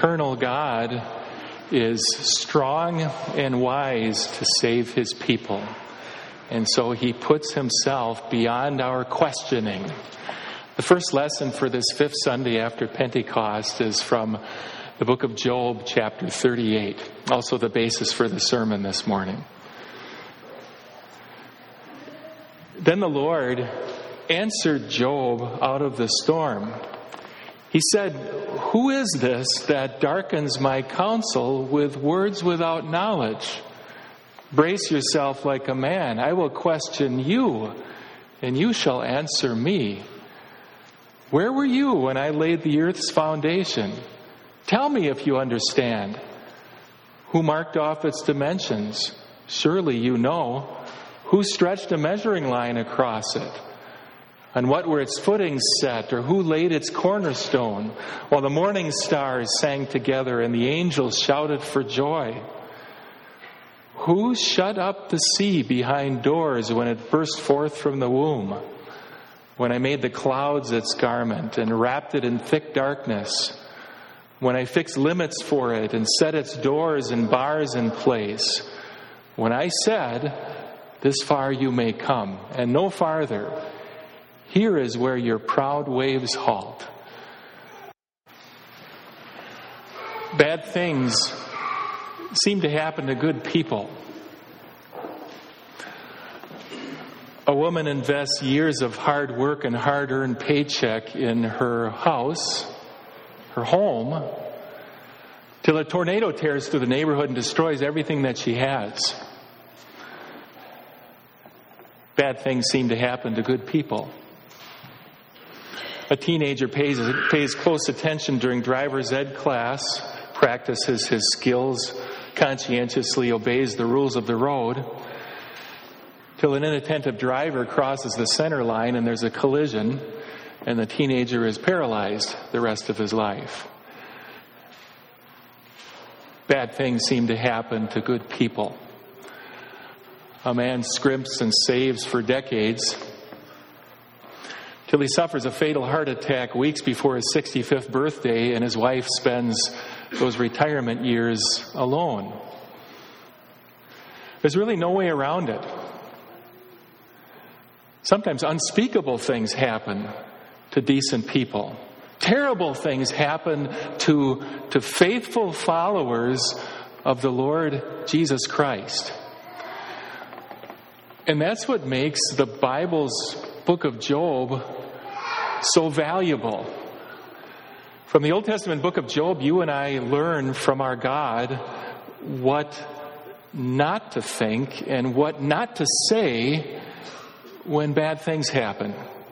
eternal God is strong and wise to save his people. And so he puts himself beyond our questioning. The first lesson for this fifth Sunday after Pentecost is from the book of Job, chapter 38, also the basis for the sermon this morning. Then the Lord answered Job out of the storm. He said, "Who is this that darkens my counsel with words without knowledge? Brace yourself like a man. I will question you, and you shall answer me. Where were you when I laid the earth's foundation? Tell me if you understand. Who marked off its dimensions? Surely you know. Who stretched a measuring line across it? On what were its footings set, or who laid its cornerstone? While the morning stars sang together and the angels shouted for joy. Who shut up the sea behind doors when it burst forth from the womb? When I made the clouds its garment and wrapped it in thick darkness? When I fixed limits for it and set its doors and bars in place? When I said, 'This far you may come, and no farther. Here is where your proud waves halt.'" Bad things seem to happen to good people. A woman invests years of hard work and hard-earned paycheck in her house, her home, till a tornado tears through the neighborhood and destroys everything that she has. Bad things seem to happen to good people. A teenager pays close attention during driver's ed class, practices his skills, conscientiously obeys the rules of the road, till an inattentive driver crosses the center line and there's a collision, and the teenager is paralyzed the rest of his life. Bad things seem to happen to good people. A man scrimps and saves for decades till he suffers a fatal heart attack weeks before his 65th birthday, and his wife spends those retirement years alone. There's really no way around it. Sometimes unspeakable things happen to decent people. Terrible things happen to faithful followers of the Lord Jesus Christ. And that's what makes the Bible's book of Job so valuable. From the Old Testament book of Job, you and I learn from our God what not to think and what not to say when bad things happen.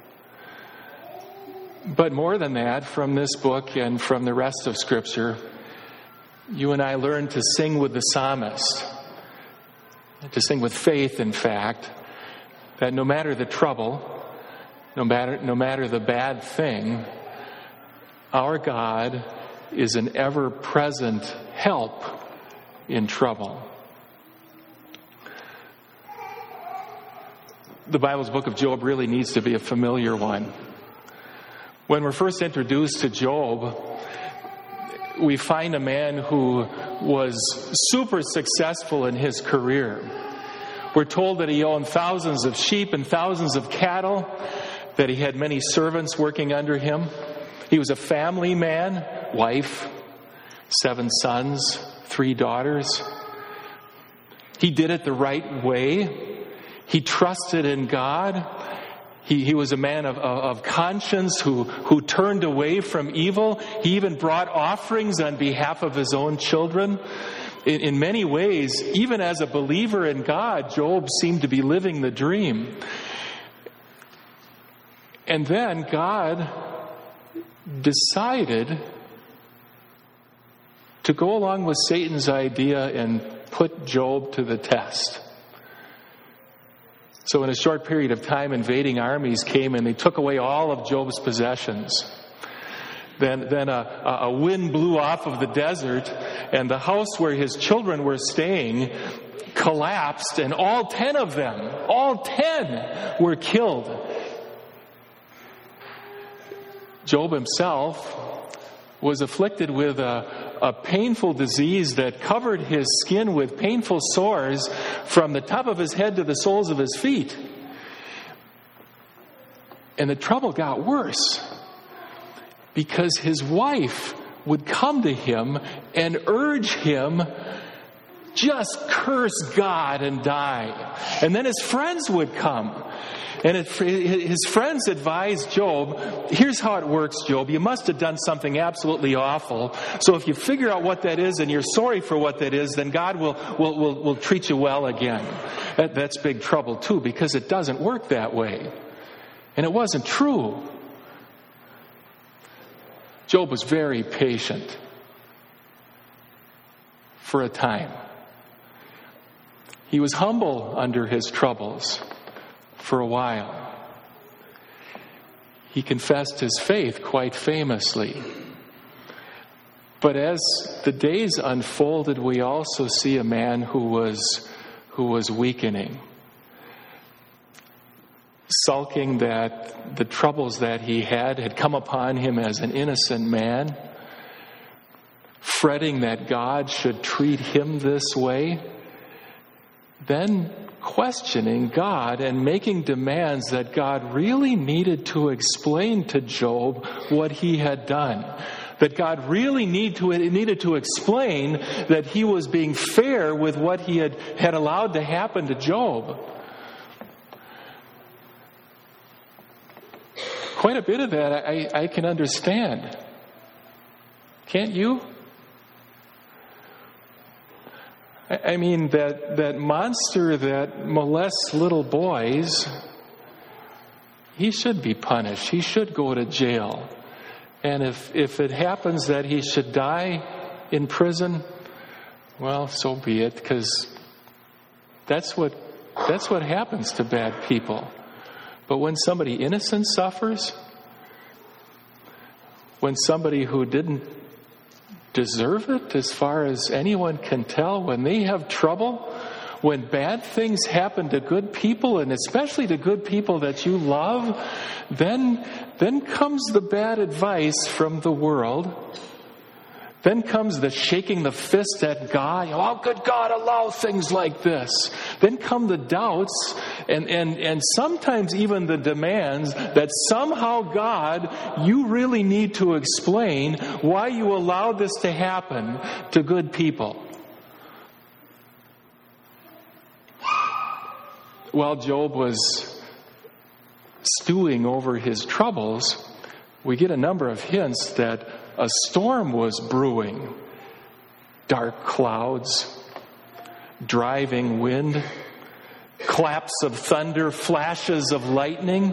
But more than that, from this book and from the rest of Scripture, you and I learn to sing with the psalmist, to sing with faith, in fact, that no matter the trouble, no matter the bad thing, our God is an ever-present help in trouble. The Bible's book of Job really needs to be a familiar one. When we're first introduced to Job, we find a man who was super successful in his career. We're told that he owned thousands of sheep and thousands of cattle, that he had many servants working under him. He was a family man, wife, 7 sons, 3 daughters. He did it the right way. He trusted in God. He was a man of conscience who turned away from evil. He even brought offerings on behalf of his own children. In many ways, even as a believer in God, Job seemed to be living the dream. And then God decided to go along with Satan's idea and put Job to the test. So in a short period of time, invading armies came and they took away all of Job's possessions. Then a wind blew off of the desert, and the house where his children were staying collapsed, and all 10 of them, were killed. Job himself was afflicted with a painful disease that covered his skin with painful sores from the top of his head to the soles of his feet. And the trouble got worse because his wife would come to him and urge him, just curse God and die. And then his friends would come. And his friends advised Job, here's how it works, Job. You must have done something absolutely awful. So if you figure out what that is and you're sorry for what that is, then God will treat you well again. That's big trouble too, because it doesn't work that way. And it wasn't true. Job was very patient for a time. He was humble under his troubles for a while. He confessed his faith quite famously. But as the days unfolded, we also see a man who was weakening, sulking that the troubles that he had come upon him as an innocent man, fretting that God should treat him this way, then questioning God and making demands that God really needed to explain to Job what he had done. That God really needed to explain that he was being fair with what he had allowed to happen to Job. Quite a bit of that I can understand. Can't you? I mean, that monster that molests little boys, he should be punished. He should go to jail. And if it happens that he should die in prison, well, so be it, because that's what happens to bad people. But when somebody innocent suffers, when somebody who didn't deserve it, as far as anyone can tell, when they have trouble, when bad things happen to good people, and especially to good people that you love, then comes the bad advice from the world. Then comes the shaking the fist at God. How could God allow things like this? Then come the doubts and sometimes even the demands that somehow, God, you really need to explain why you allowed this to happen to good people. While Job was stewing over his troubles, we get a number of hints that a storm was brewing. Dark clouds, driving wind, claps of thunder, flashes of lightning.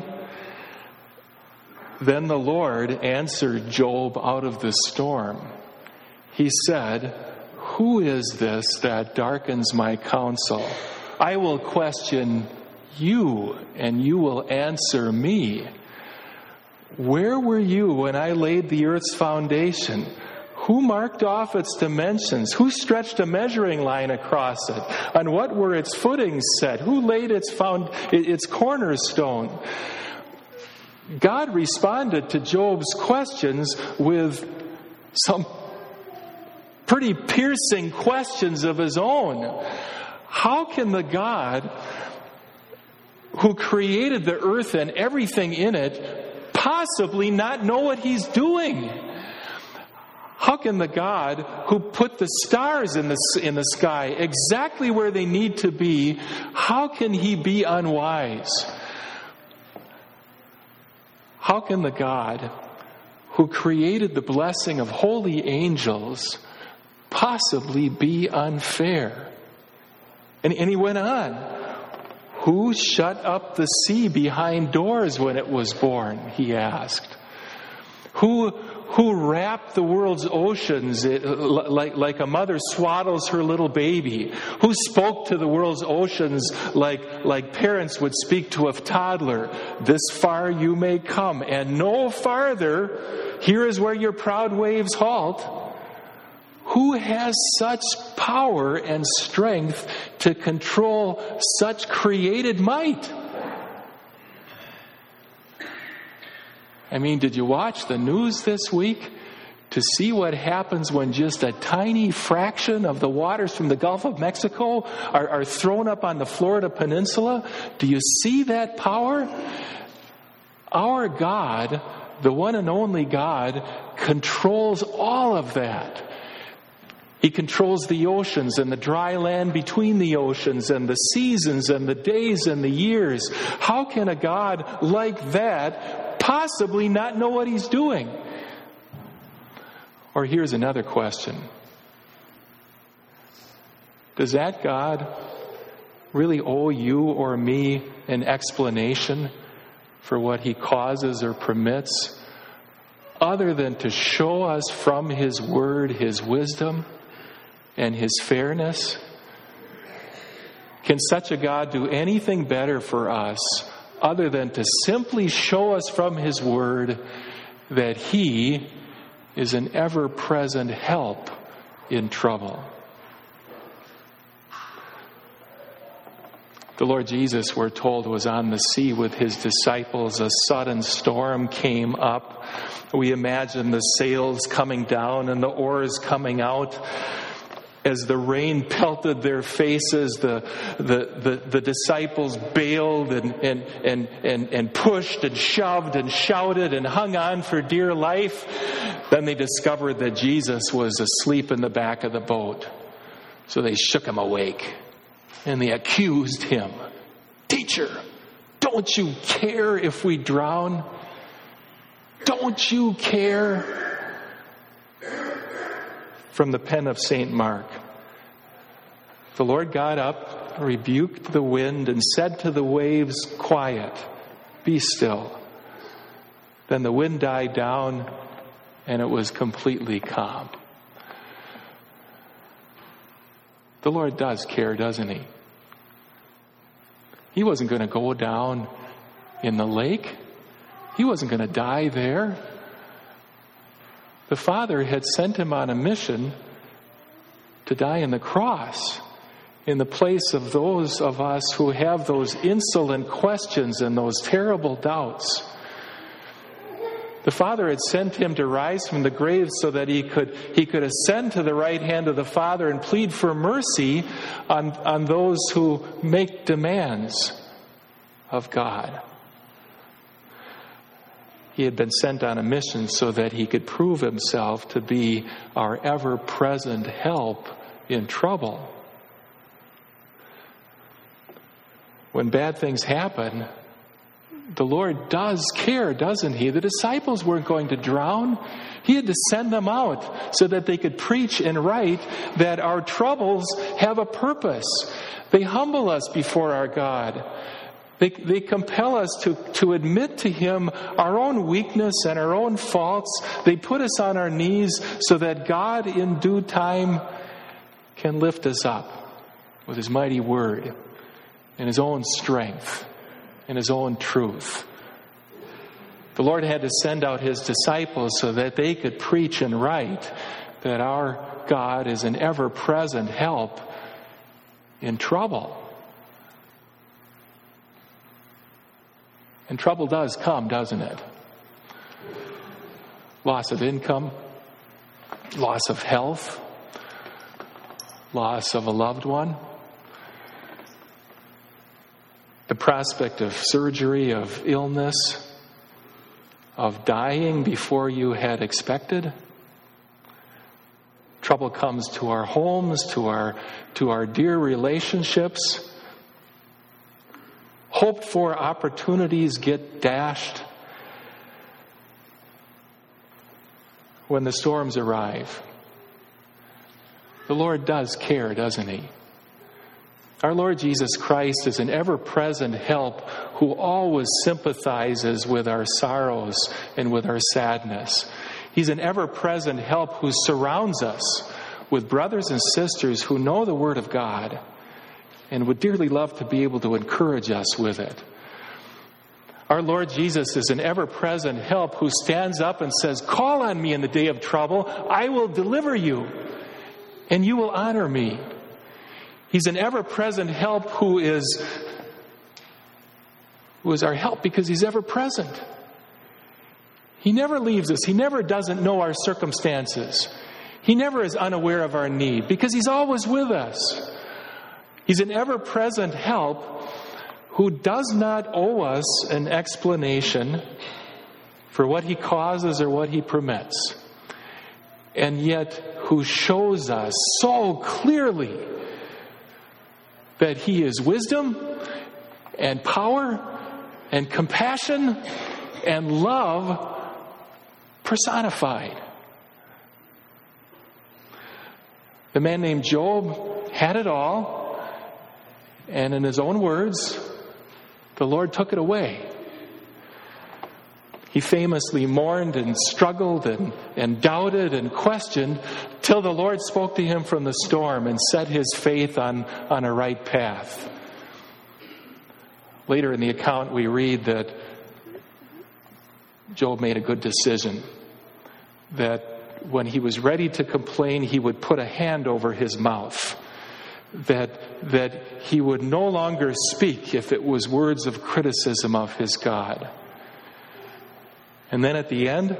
Then the Lord answered Job out of the storm. He said, "Who is this that darkens my counsel? I will question you, and you will answer me. Where were you when I laid the earth's foundation? Who marked off its dimensions? Who stretched a measuring line across it? On what were its footings set? Who laid its cornerstone?" God responded to Job's questions with some pretty piercing questions of his own. How can the God who created the earth and everything in it possibly not know what he's doing? How can the God who put the stars in the sky exactly where they need to be, how can he be unwise? How can the God who created the blessing of holy angels possibly be unfair? And he went on. Who shut up the sea behind doors when it was born? He asked. Who wrapped the world's oceans like a mother swaddles her little baby? Who spoke to the world's oceans like parents would speak to a toddler? This far you may come, and no farther. Here is where your proud waves halt. Who has such power and strength to control such created might? I mean, did you watch the news this week? to see what happens when just a tiny fraction of the waters from the Gulf of Mexico are thrown up on the Florida Peninsula? Do you see that power? Our God, the one and only God, controls all of that. He controls the oceans and the dry land between the oceans and the seasons and the days and the years. How can a God like that possibly not know what He's doing? Or here's another question. Does that God really owe you or me an explanation for what He causes or permits, other than to show us from His Word His wisdom and His fairness? Can such a God do anything better for us other than to simply show us from His Word that He is an ever-present help in trouble? The Lord Jesus, we're told, was on the sea with His disciples. A sudden storm came up. We imagine the sails coming down and the oars coming out. As the rain pelted their faces, the disciples bailed and pushed and shoved and shouted and hung on for dear life. Then they discovered that Jesus was asleep in the back of the boat. So they shook Him awake and they accused Him. Teacher, don't you care if we drown? Don't you care? From the pen of St. Mark. The Lord got up, rebuked the wind, and said to the waves, "Quiet, be still." Then the wind died down, and it was completely calm. The Lord does care, doesn't He? He wasn't going to go down in the lake. He wasn't going to die there. The Father had sent Him on a mission to die on the cross in the place of those of us who have those insolent questions and those terrible doubts. The Father had sent Him to rise from the grave so that He could ascend to the right hand of the Father and plead for mercy on those who make demands of God. He had been sent on a mission so that He could prove Himself to be our ever-present help in trouble. When bad things happen, the Lord does care, doesn't He? The disciples weren't going to drown. He had to send them out so that they could preach and write that our troubles have a purpose. They humble us before our God. They compel us to admit to Him our own weakness and our own faults. They put us on our knees so that God in due time can lift us up with His mighty word and His own strength and His own truth. The Lord had to send out His disciples so that they could preach and write that our God is an ever-present help in trouble. And trouble does come, doesn't it? Loss of income, loss of health, loss of a loved one, the prospect of surgery, of illness, of dying before you had expected. Trouble comes to our homes, to our dear relationships. Hoped for opportunities get dashed when the storms arrive. The Lord does care, doesn't He? Our Lord Jesus Christ is an ever-present help who always sympathizes with our sorrows and with our sadness. He's an ever-present help who surrounds us with brothers and sisters who know the Word of God and would dearly love to be able to encourage us with it. Our Lord Jesus is an ever-present help who stands up and says, "Call on me in the day of trouble. I will deliver you, and you will honor me." He's an ever-present help who is our help because He's ever-present. He never leaves us. He never doesn't know our circumstances. He never is unaware of our need because He's always with us. He's an ever-present help who does not owe us an explanation for what He causes or what He permits, and yet who shows us so clearly that He is wisdom and power and compassion and love personified. The man named Job had it all, and in his own words, the Lord took it away. He famously mourned and struggled and doubted and questioned till the Lord spoke to him from the storm and set his faith on a right path. Later in the account we read that Job made a good decision, that when he was ready to complain, he would put a hand over his mouth, that he would no longer speak if it was words of criticism of his God. And then at the end,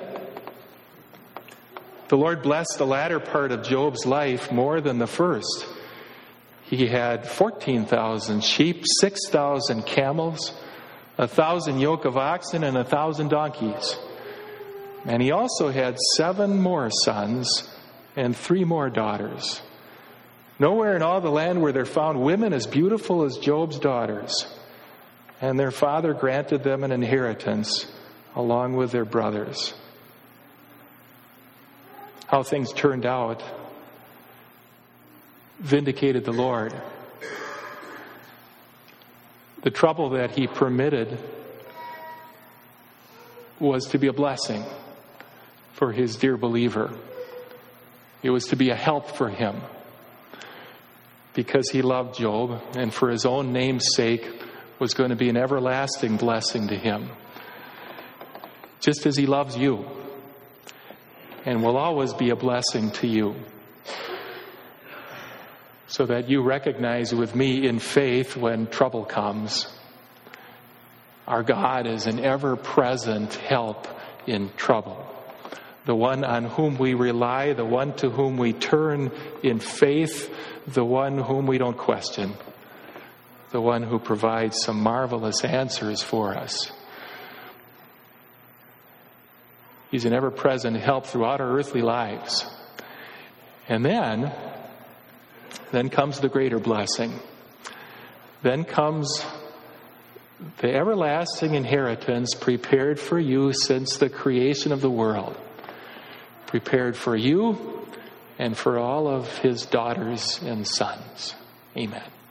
the Lord blessed the latter part of Job's life more than the first. He had 14,000 sheep, 6,000 camels, 1,000 yoke of oxen, and 1,000 donkeys. And he also had 7 more sons and 3 more daughters. Nowhere in all the land were there found women as beautiful as Job's daughters. And their father granted them an inheritance along with their brothers. How things turned out vindicated the Lord. The trouble that He permitted was to be a blessing for His dear believer. It was to be a help for him because He loved Job, and for His own name's sake was going to be an everlasting blessing to him. Just as He loves you and will always be a blessing to you. So that you recognize with me in faith when trouble comes, our God is an ever-present help in trouble. The one on whom we rely, the one to whom we turn in faith, the one whom we don't question, the one who provides some marvelous answers for us. He's an ever-present help throughout our earthly lives. And then comes the greater blessing. Then comes the everlasting inheritance prepared for you since the creation of the world. Prepared for you and for all of His daughters and sons. Amen.